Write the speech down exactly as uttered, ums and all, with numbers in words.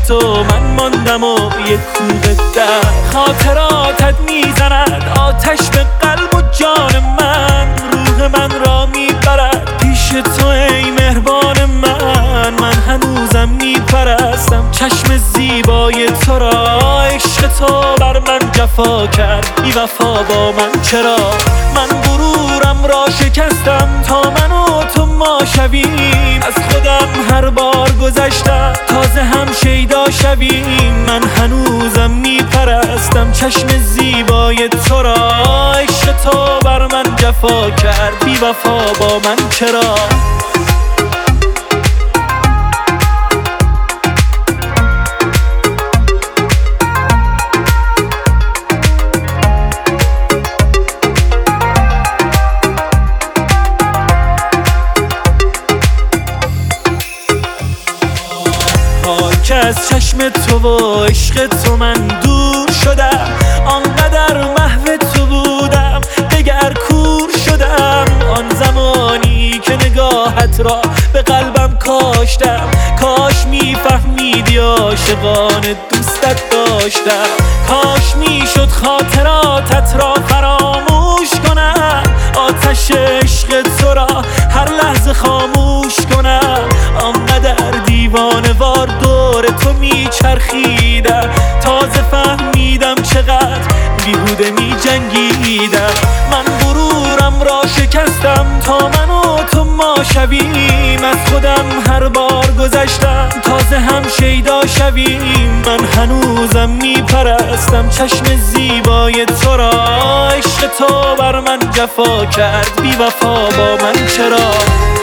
تو من ماندم و یک کوه در خاطراتت میزند آتش به قلب و جان من، روح من را میبرد پیش تو ای مهربان من. من هنوزم میپرستم چشم زیبای تو را، عشق تو بر من جفا کرد بی وفا با من چرا؟ من غرورم را شکستم تا من و تو ما شویم، از خودم هر بار گذشتم تازه هم شیدا شویم. من هنوزم میپرستم چشم زیبای تو را، عشق تو بر من جفا کرد بی وفا با من چرا؟ که از چشم تو و عشق تو من دور شدم، آنقدر محو تو بودم دگر کور شدم. آن زمانی که نگاهت را به قلبم کاشتم، کاش میفهمیدی عاشقان دوستت داشتم. کاش میشد خاطراتت را فراموش کنم، آتش عشق تو را هر لحظه خاموش کنم. آنقدر دیوانه وار دور تو میچرخیدم، تازه فهمیدم چقدر بیهوده میجنگیدم. من غرورم را شکستم تا من و تو ما شویم، از خودم هر بار گذشتم تازه هم شیدا شویم. من هنوزم میپرستم چشم زیبای تو را، عشق تو بر من جفا کرد بی وفا با من چرا؟